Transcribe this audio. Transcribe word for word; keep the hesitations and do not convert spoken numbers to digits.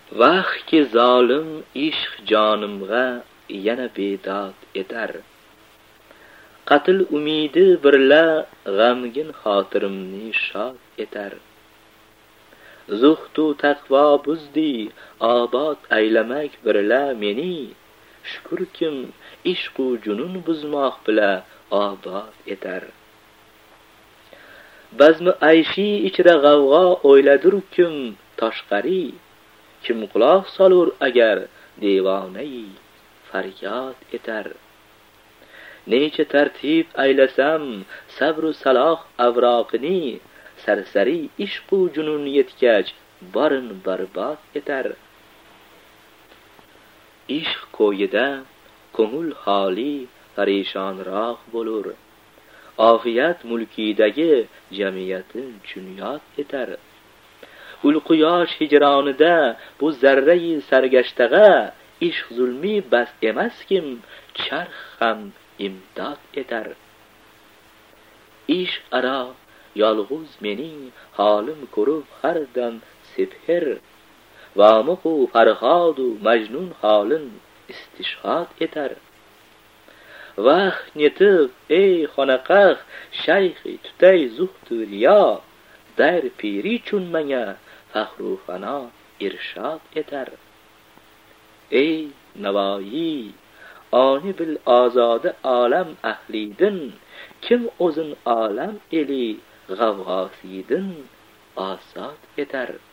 Vaqtki zolim ishq jonimg'a yana bedod etar. Qatl umidi birla g'amgin xotirimni shod etar. Zuhdu taqvo buzdi obod aylamak birla meni. Shukurkim ishqu junun buzmoq bila obod etar. Bazmi ayshi ichra g'avg'o o'yladur kim toshqari. Kim quloq solur agar devonai faryod etar. Necha tartib aylasam sabru saloh avroqini. Sarsari ishqu junun yetkach borin barbod etar. Ishq ko'yida ko'ngil holi parishonroq bo'lur. Ofiyat mulkidagi jamiyatin chunyod etar. Ul quyosh hijronida bu zarrai sargashtaga ishq zulmi bas emaskim charx ham imdod etar. Ishq aro yolg'iz mening holim ko'rib har dam sepher. Vamuqu farhodu majnun holin istishhod etar. Vaqt netib ey xonaqah shayxi tutay zuhdu riyo. Dair piri chunmanga faxru fano irshod etar. Ey Navoiy, oni bil ozoda olam ahlidin. Kim o'zin olam eli g'avg'osiydin ozod etar.